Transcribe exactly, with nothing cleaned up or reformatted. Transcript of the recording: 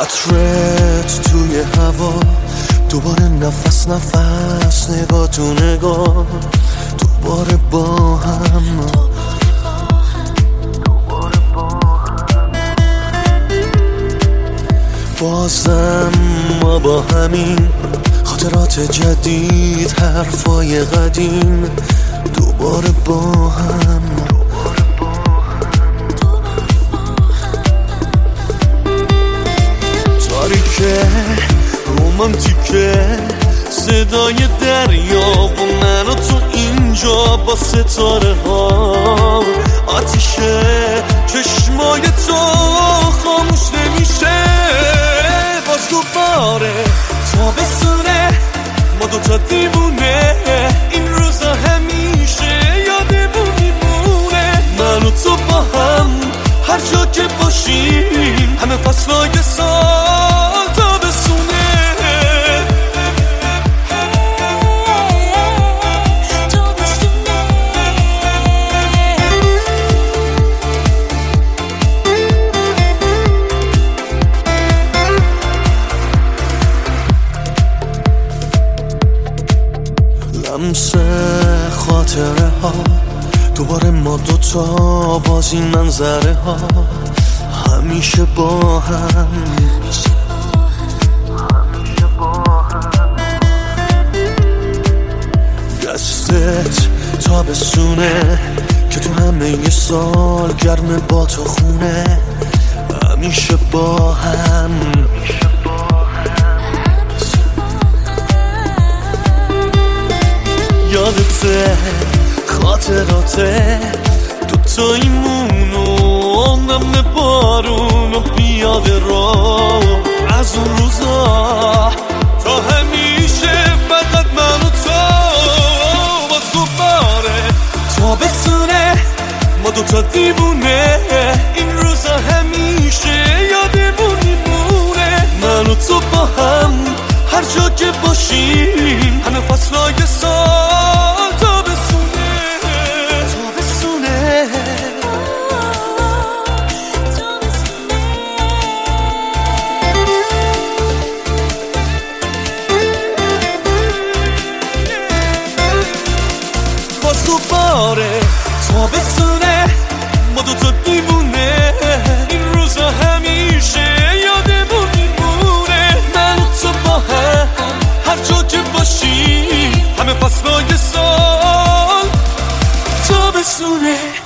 عطرت توی هوا، دوباره نفس نفس، نگاه تو نگاه، دوباره با هم. بازم ما با همین خاطرات جدید، حرفای قدیم، دوباره با هم. تاریکه رومانتیکه، صدای دریا و من و تو اینجا با ستاره ها. آتیشه چشمای تو خاموش نمیشه، باز دوباره تابستونه، ما دوتا دیوونه، این روزا همیشه یادمون میمونه. من و تو با هم هر جا که باشیم، همه فصلای سال تابستونه. لمس خاطره ها، دوباره ما دوتا باز این منظره ها، همیشه با هم. دستت تابستونه که تو همه ی سال گرم با تو خونه، همیشه با هم. یادته خاطراته دوتاییمون و نم بارون و پیاده رو، از اون روزا تا همیشه فقط من و تو. با دوباره تابستونه، ما دوتا دیوونه، این روزا همیشه یادمون میمونه. من و تو با هم هر جا که باشیم، همه فصلای سال تابستونه. تابستونه باز دوباره تابستونه، ما دوتا دیوونه، این روزا همیشه یادمون میمونه. من و تو با هم هر جا که باشیم، همه فصلای سال تابستونه.